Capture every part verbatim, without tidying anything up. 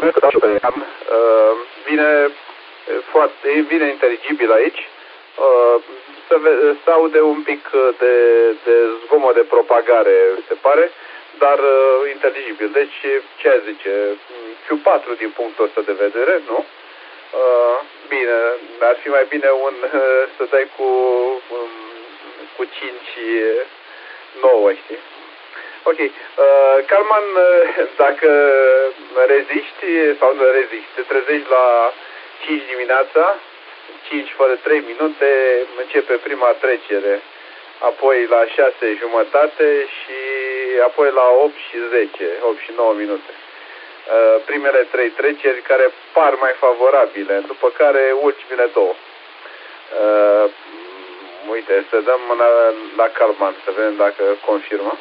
mulțumesc că dați pe cam. Uh, vine foarte, vine inteligibil aici. Uh, se, se aude un pic de, de zgomot de propagare, se pare, dar uh, inteligibil. Deci, ce zice? Q patru din punctul ăsta de vedere, nu? Uh, bine, ar fi mai bine un uh, să dai cu um, cu cinci nouă, știi? Ok. Uh, Calman, uh, dacă reziști sau nu reziști, te trezești la cinci dimineața, cinci fără trei minute, începe prima trecere, apoi la șase jumătate și apoi la opt și zece, opt și nouă minute. Uh, primele trei treceri care par mai favorabile, după care ultimele două. Uh, uite, să dăm la, la Calman, să vedem dacă confirmă.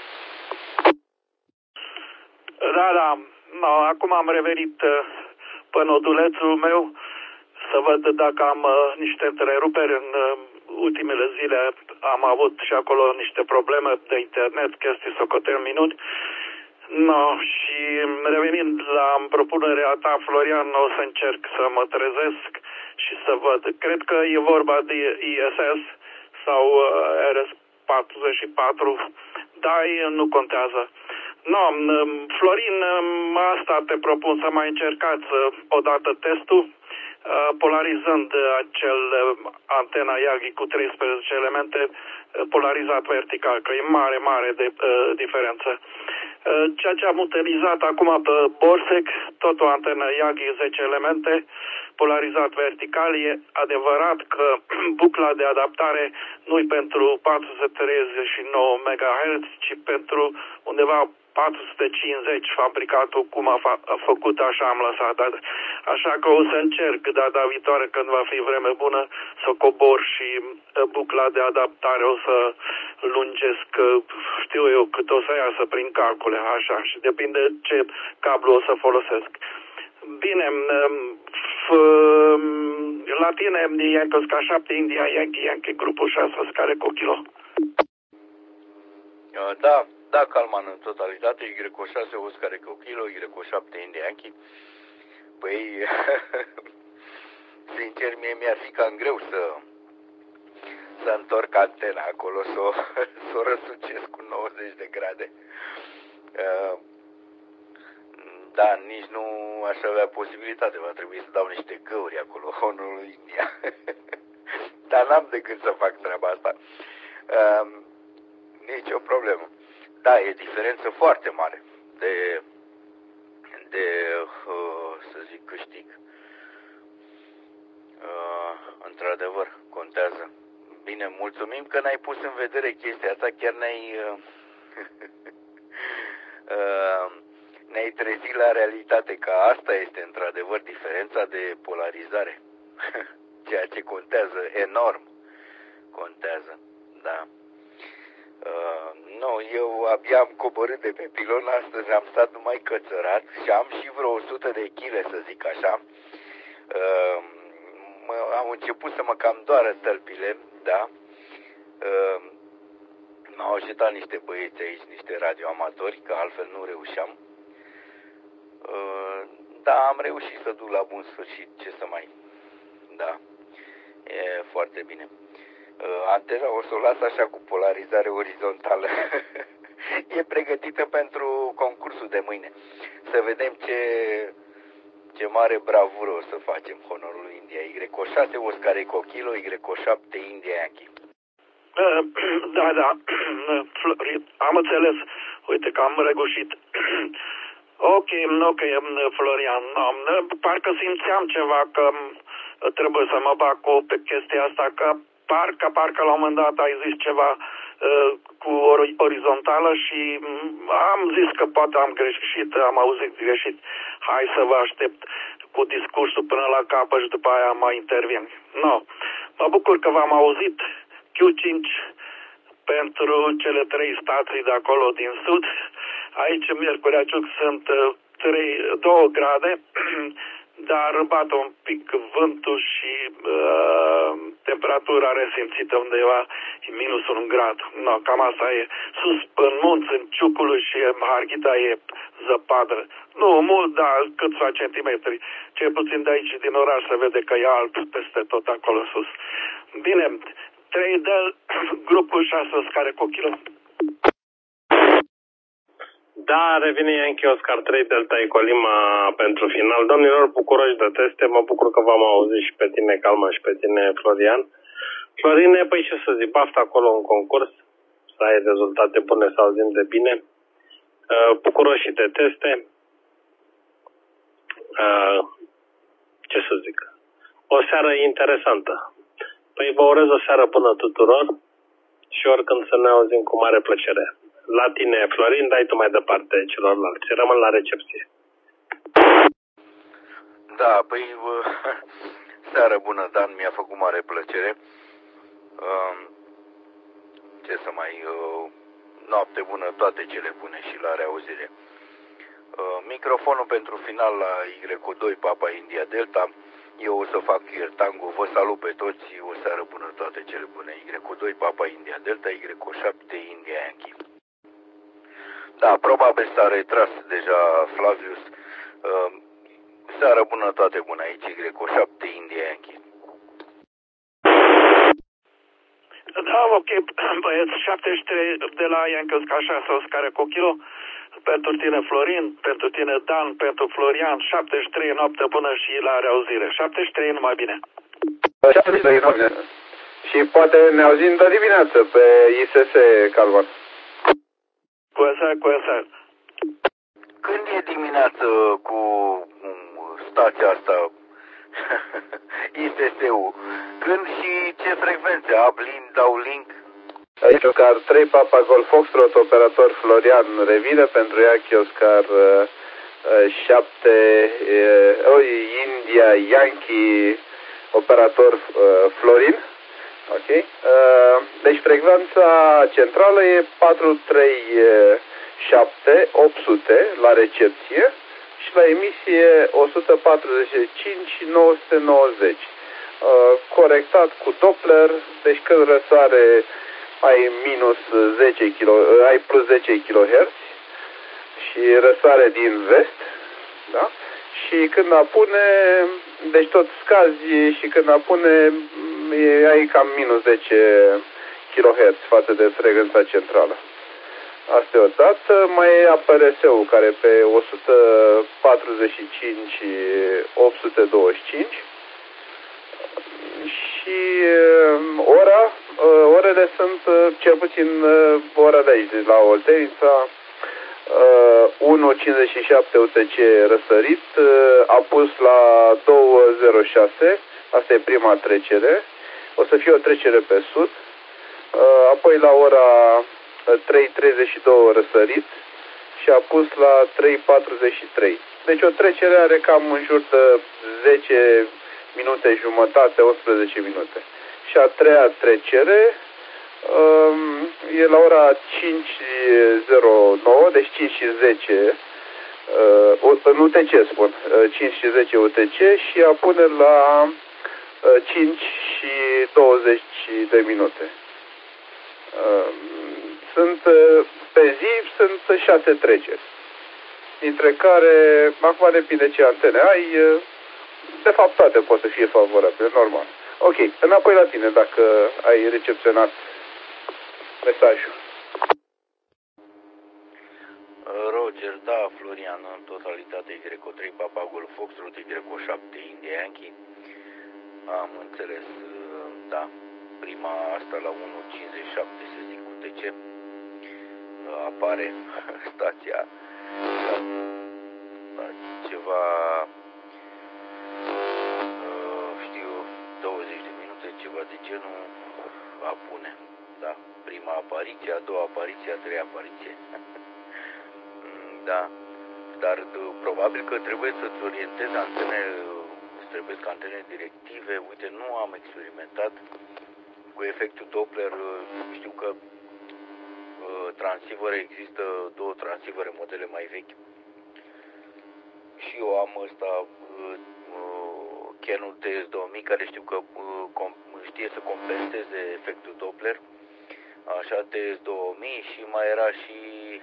Da, da. No, acum am revenit uh, pe nodulețul meu să văd dacă am uh, niște întreruperi în uh, ultimele zile. Am avut și acolo niște probleme de internet, chestii socotel minut. No, și revenind la propunerea ta, Florian, o să încerc să mă trezesc și să văd. Cred că e vorba de I S S sau uh, R S patruzeci și patru, dar nu contează. No, Florin, asta te propun să mai încercați odată testul, polarizând acel antena Yagi cu treisprezece elemente polarizat vertical, că e mare, mare de uh, diferență. Uh, ceea ce am utilizat acum pe Borsec, tot o antenă Yagi zece elemente, polarizat vertical, e adevărat că bucla de adaptare nu e pentru patru sute treizeci și nouă megahertz, ci pentru undeva patru sute cincizeci, fabricatul cum a, fa- a făcut, așa am lăsat. Așa că o să încerc data viitoare, când va fi vreme bună, să cobor și bucla de adaptare o să lungesc, știu eu, cât o să iasă prin calcule, așa, și depinde ce cablu o să folosesc. Bine, la tine, Yankee Oscar șapte, India, Yankee, Yankee, grupul șase, scare cu kilo. Da, da, Calman, în totalitate, Y șase, Oscar cu kilo, Y șapte, India, Yankee. Păi, sincer, mie mi-ar fi cam greu să să întorc antena acolo, să o, să o răsucesc cu nouăzeci de grade. Da, nici nu aș avea posibilitate, va trebui să dau niște găuri acolo, Honorul India. Dar n-am de gând să fac treaba asta. Uh, nici o problemă. Da, e diferență foarte mare de, de uh, să zic, câștig. Uh, într-adevăr, contează. Bine, mulțumim că n-ai pus în vedere chestia asta, chiar ne-ai... Uh, uh, ne-ai trezit la realitate că asta este într-adevăr diferența de polarizare. Ceea ce contează enorm. Contează, da. Uh, nu, eu abia am coborât de pe pilon, astăzi am stat numai cățărat și am și vreo o sută de chile, să zic așa. Uh, mă, am început să mă cam doară tălpile, da. Uh, m-au ajutat niște băieți aici, niște radioamatori, că altfel nu reușeam. Uh, da, am reușit să duc la bun sfârșit, ce să mai... Da, e foarte bine. Uh, antena o să o las așa cu polarizare orizontală. E pregătită pentru concursul de mâine. Să vedem ce, ce mare bravură o să facem, Honorul India. Y șase, Oscar Eco Kilo, Y șapte, India Yankee. Uh, da, da, am înțeles. Uite că am răgușit. Ok, ok, Florian, parcă simțeam ceva că trebuie să mă bag cu pe chestia asta, că parcă, parcă la un moment dat ai zis ceva uh, cu orizontală și am zis că poate am greșit, am auzit greșit. Hai să vă aștept cu discursul până la capăt și după aia mai intervin. No, mă bucur că v-am auzit. Q cinci pentru cele trei stații de acolo din sud. Aici, în Miercurea Ciuc, sunt trei, două grade, dar bate un pic vântul și uh, temperatura temperatura resimțită undeva e minus un grad. No, cam asta e. Sus în munți, în Ciuculu și în Harghita e zăpadă. Nu mult, dar câțiva centimetri. Cel puțin de aici din oraș se vede că e alb peste tot acolo sus. Bine, trei de grupul șase care cu kilo. Da, revine Yankee Oscar trei Delta Eco Lima pentru final. Domnilor, bucuroși de teste, mă bucur că v-am auzit și pe tine, Calma, și pe tine, Florian. Florine, păi ce să zic, baftă acolo în concurs, să ai rezultate bune, să auzim de bine. Uh, bucuroși de teste. Uh, ce să zic, o seară interesantă. Păi vă urez o seară bună tuturor și oricând să ne auzim cu mare plăcere. La tine, Florin, dai tu mai departe celorlalți. Rămân la recepție. Da, păi, seară bună, Dan, mi-a făcut mare plăcere. Ce să mai... Noapte bună, toate cele bune și la reauzire. Microfonul pentru final la Y doi Papa India Delta. Eu o să fac ieri tango, vă salut pe toți, o seară bună, toate cele bune. Y doi Papa India Delta, Y șapte India Yankee. Da, probabil s-a retras deja Flavius. Uh, seară bună, toate bune, aici Y șapte India Yankee. Da, ok, băieți, șaptezeci și trei de la Yankee Oscar șase Oscar cu kilo. Pentru tine, Florin, pentru tine, Dan, pentru Florian, șaptezeci și trei noapte bună și la reauzire. șaptezeci și trei numai bine. șaptezeci și trei noapte. Și poate ne auzim de dimineață pe I S S Calvar. Cu asta, cu asta. Când e dimineață cu stația asta, I S S-ul? Când și ce frecvențe? Uplink, downlink? Aici Oscar trei Papa Golf Foxtrot, operator Florian revine pentru Yankee Oscar șapte uh, India Yankee, operator uh, Florin. Ok. Uh, deci frecvența centrală e patru trei șapte opt sute la recepție și la emisie o sută patruzeci și cinci nouă sute nouăzeci. Uh, corectat cu Doppler, deci când răsare ai minus zece kilo, ai plus zece kilohertz și răsare din vest, da? Și când apune, deci tot scazi și când apune ai cam minus zece kilohertz față de frecvența centrală. Asta e o dată. Mai e A P R S-ul care pe o sută patruzeci și cinci opt sute douăzeci și cinci și ora, orele sunt cel puțin ora de aici, la Oltenița, unu cincizeci și șapte U T C răsărit, a pus la doi zero șase, asta e prima trecere, o să fie o trecere pe sud, apoi la ora trei treizeci și doi răsărit și a pus la trei patruzeci și trei. Deci o trecere are cam în jur de zece minute jumătate, unsprezece minute. Și a treia trecere um, e la ora cinci zero nouă, deci cinci și zece, uh, în U T C spun, uh, cinci și zece U T C și apune la uh, cinci și douăzeci de minute. Uh, sunt uh, pe zi, sunt șase treceri, dintre care, acum depinde ce antene ai, uh, de fapt toate pot să fie favorabile, normal. Ok, înapoi la tine dacă ai recepționat mesajul. Roger, da, Florian, în totalitate Y trei Papa Golf Foxtrot, Y șapte India Yankee. Am înțeles, da, prima asta la unu cincizeci și șapte se zic U T C. Apare stația la ceva, știu, douăzeci de minute, ceva de genul, apune. Da, prima apariție, a doua apariție, a treia apariție. Da, dar probabil că trebuie să-ți orientezi antene, îți trebuie ca antene directive. Uite, nu am experimentat cu efectul Doppler. Știu că uh, transivere, există două transivere, modele mai vechi. Și eu am ăsta, uh, uh, Canon T S două mii, care știu că uh, știe să compenseze efectul Doppler, așa T S două mii, și mai era și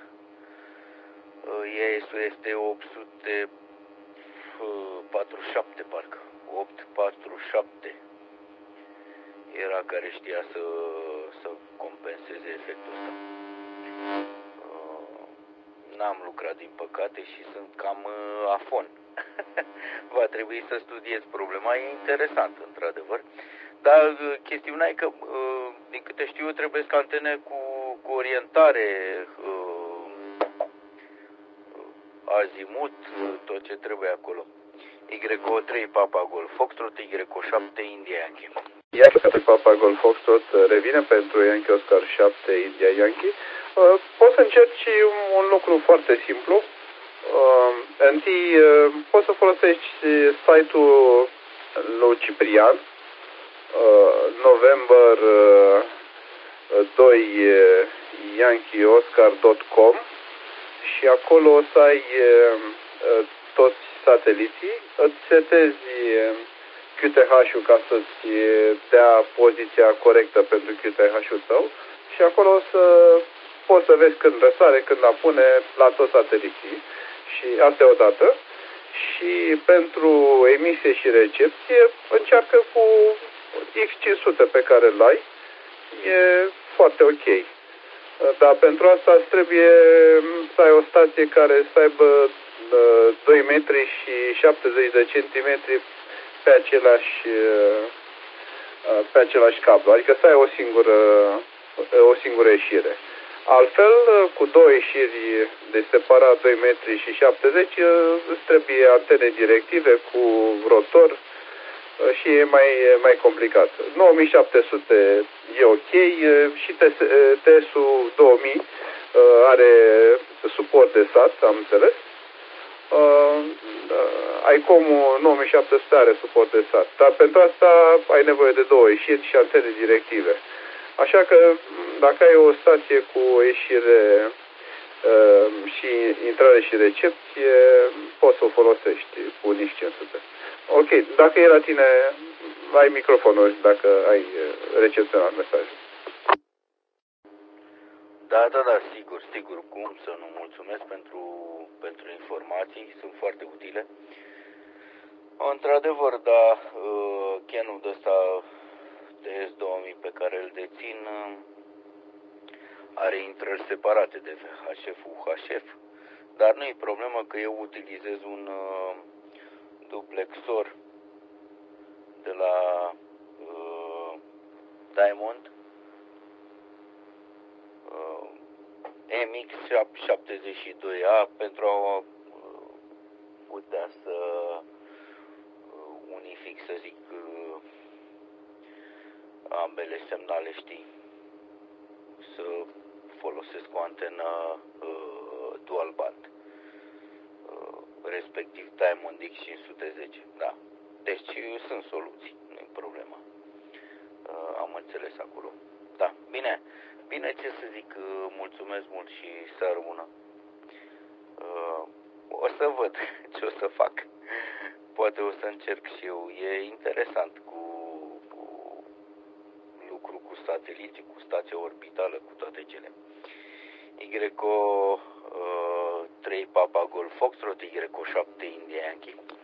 E S U este opt sute patruzeci și șapte, parcă opt sute patruzeci și șapte era care știa să, să compenseze efectul ăsta. N-am lucrat din păcate și sunt cam afon. Va trebui să studiez problema, e interesant într-adevăr. Dar chestiunea e că, din câte știu eu, trebuie să antene cu, cu orientare, azimut, tot ce trebuie acolo. Y O trei Papa Golf Foxtrot, Y O șapte India Yankee. Yankee Papa Golf Foxtrot revine pentru Yankee Oscar șapte India Yankee. Uh, poți să încerci un lucru foarte simplu. Uh, întâi uh, poți să folosești site-ul lui Ciprian, uh, November uh, doi uh, Yankee Oscar punct com, și acolo o să ai uh, toți sateliții, îți setezi Q T H-ul ca să-ți dea poziția corectă pentru Q T H-ul tău, și acolo o să poți să vezi când răsare, când apune la toți sateliții, și asta e o dată. Și pentru emisie și recepție încearcă cu X cinci sute pe care îl ai, e foarte ok. Dar pentru asta îți trebuie să ai o stație care să aibă doi metri și șaptezeci de centimetri pe același, pe același cablu, adică să ai o singură, o singură ieșire. Altfel, cu două ieșiri de separat doi metri și șaptezeci, îți trebuie antene directive cu rotor și e mai, mai complicat. nouă mii șapte sute e ok și T S-ul două mii are suport de sat, am înțeles. ICOM-ul nouă mii șapte sute are suport de sat, dar pentru asta ai nevoie de două ieșiri și antene directive. Așa că dacă ai o stație cu o ieșire uh, și intrare și recepție, poți să o folosești cu nici cinci sute. Ok, dacă e la tine, ai microfonul dacă ai recepționat mesajul. Da, da, da, sigur, sigur, cum să nu mulțumesc pentru, pentru informații, sunt foarte utile. Într-adevăr, da, Canon de ăsta T S două mii pe care îl dețin are intrări separate de V H F, U H F, dar nu e problemă că eu utilizez un uh, duplexor de la uh, Diamond uh, M X șaptezeci și doi A pentru a uh, putea să uh, unific, să zic, uh, ambele semnale, știi, să folosesc o antenă uh, dual band, uh, respectiv Diamond X cinci sute zece, da. Deci sunt soluții, nu-i problema. Uh, am înțeles acolo. Da, bine, bine, ce să zic, uh, mulțumesc mult și seară bună. Uh, o să văd ce o să fac. Poate o să încerc și eu. E interesant cu, cu lucru cu sateliții, cu stația orbitală, cu toate cele. Y O trei Papa Golf Foxtrot, Y O șapte India Yankee.